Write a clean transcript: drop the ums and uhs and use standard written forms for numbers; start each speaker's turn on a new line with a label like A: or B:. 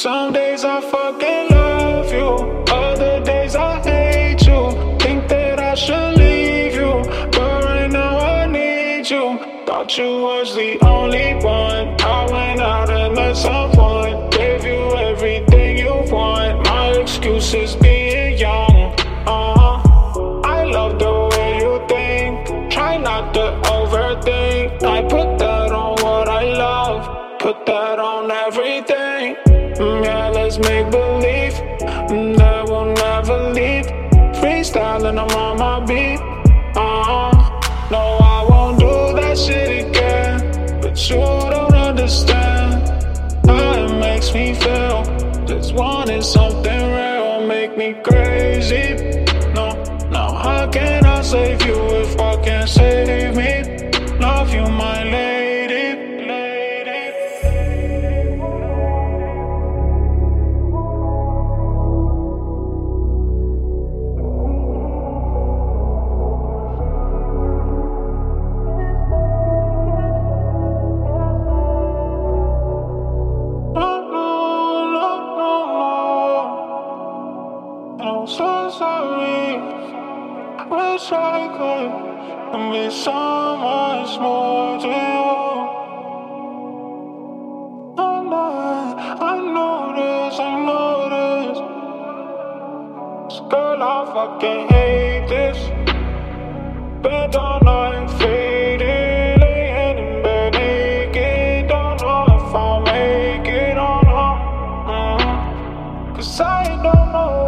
A: Some days I fucking love you, other days I hate you. Think that I should leave you, but right now I need you. Thought you was the only one. I went out and met someone, gave you everything you want. My excuse is being young. I love the way you think. Try not to overthink. I put that on what I love, put that on everything. Yeah, let's make believe that we'll never leave. Freestyling, I'm on my beat. No, I won't do that shit again, but you don't understand how it makes me feel. Just wanting something real, make me crazy. No, how can I save you if I can't save me? Love you, my lady. I'm so sorry. I wish I could be so much more to you. I know this. Girl, I fucking hate this. Bed all night, faded, laying in bed naked. Don't know if I'll make it or not. 'Cause I don't know